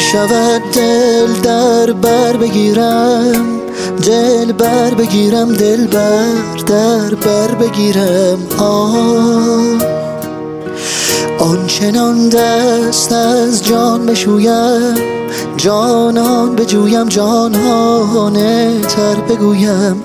شود دل در بر بگیرم، دل بر بگیرم، دل در بر بگیرم. آنچنان دست از جان بشویم، جانان بجویم، جانانه تر بگویم.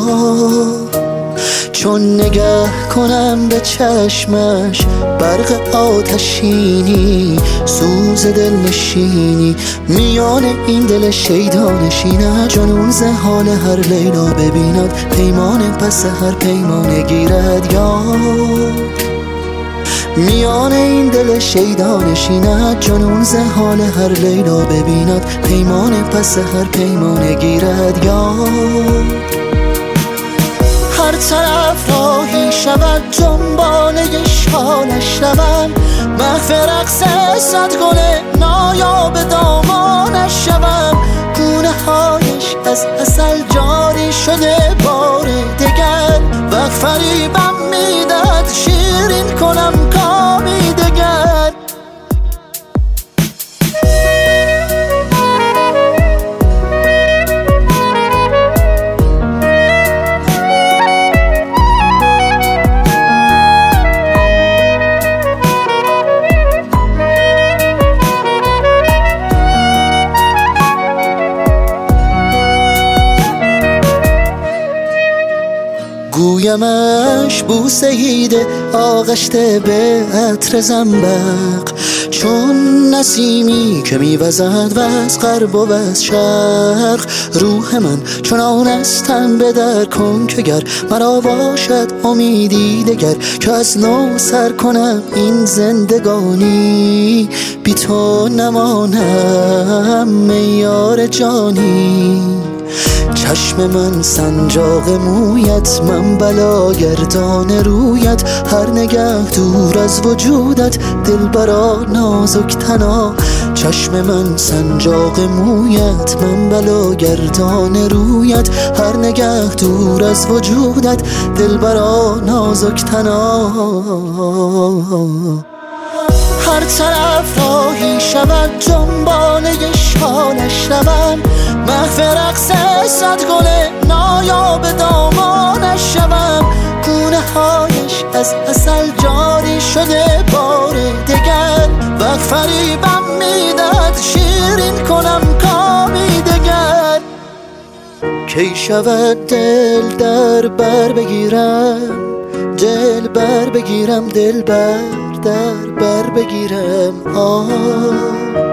چون نگه کنم به چشمش برق آتشینی، سوز دل نشینی میان این دل شیدانشینه. جنون ز حال هر لیلا ببیند، پیمان پس هر پیمان گیرد یاد. میان این دل شیدانشینه، جنون ز حال هر لیلا ببیند، پیمان پس هر پیمان گیرد یاد. هر طرف راهی شود دنباله شالش روم، محو رقص صد گل نایاب دامانش شوم. گونه هایش از عسل جاری شده بار دگر، وقت فریبم میدهد شیرین کنم کامی دگر. گویمش بوسه ایده آغشته به عطر زنبق، چون نسیمی که میوزد و از غرب و از شرق. روح من چنان استم به در کن که گر مرا باشد امیدی دگر، که از نو سر کنم این زندگانی. بی تو نمانم میار جانی. چشم من سنجاق مویت، من بلا گردان رویت. هر نگه دور از وجودت، دلبرا نازک تنا. چشم من سنجاق مویت، من بلا گردان رویت. هر نگه دور از وجودت، دلبرا نازک تنا. هر طرف راهی شود دنباله شالش روم، محو رقص صد گل نایاب دامانش شوم. گونه هایش از عسل جاری شده بار دگر، وقت فریبم میدهد شیرین کنم کامی دگر. کی شود دل در بر بگیرم، دل بر بگیرم، دل در بر بگیرم.